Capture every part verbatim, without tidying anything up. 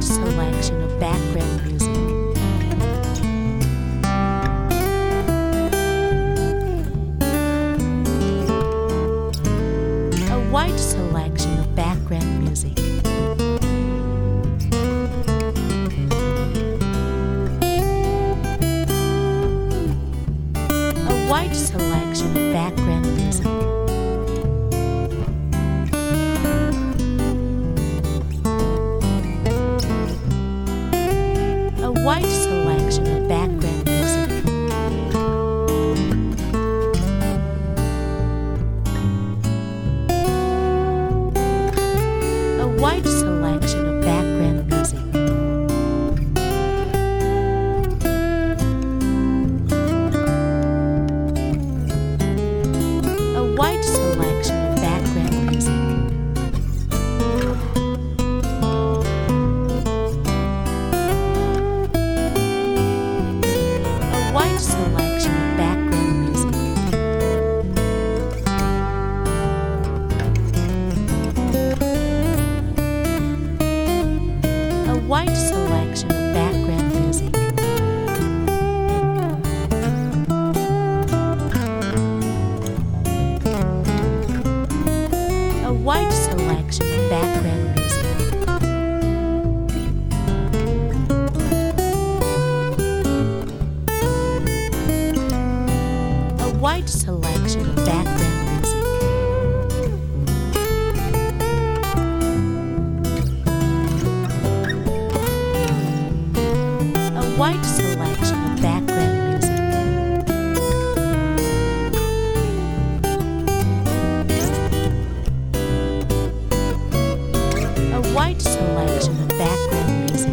selection of background music. A wide selection of background music. A wide selection of background music. A wide selection of background music. A wide selection of background music. A wide selection of background music. A wide selection of background music. A wide selection of background music. A wide selection of background music. A wide selection of background music. A wide selection of background music. A wide selection of background music.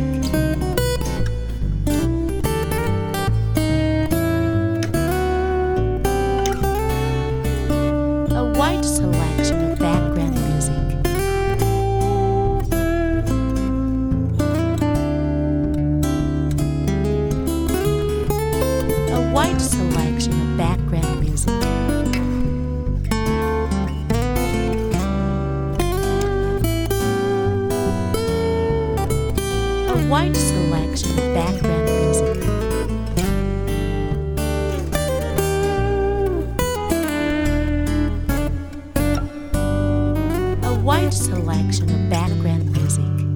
A wide selection of background music. A wide selection of background music. A wide selection of background music. A wide selection of background music.